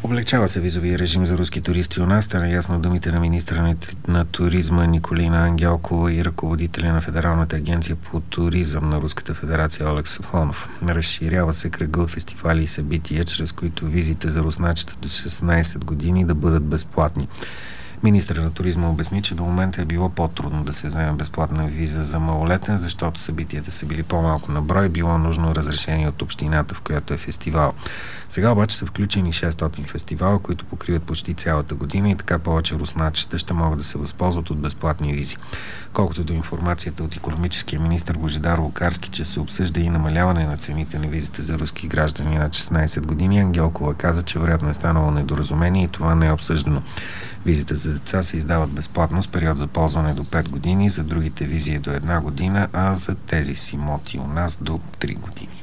Облегчава се визовия режим за руски туристи у нас. Стана ясно думите на министра на туризма Николина Ангелкова и ръководителя на Федералната агенция по туризъм на Руската федерация Олег Сафонов. Разширява се кръга от фестивали и събития, чрез които визите за руснаците до 16 години да бъдат безплатни. Министърът на туризма обясни, че до момента е било по-трудно да се вземе безплатна виза за малолетен, защото събитията са били по-малко на брой, било нужно разрешение от общината, в която е фестивал. Сега обаче са включени 600 фестивала, които покриват почти цялата година и така повече руснаците ще могат да се възползват от безплатни визи. Колкото до информацията от икономическия министър Божидар Лукарски, че се обсъжда и намаляване на цените на визите за руски граждани над 16 години, Ангелкова каза, че вероятно е станало недоразумение и това не е обсъждано. Визите за деца се издават безплатно с период за ползване до 5 години, за другите визи е до 1 година, а за тези с имоти у нас до 3 години.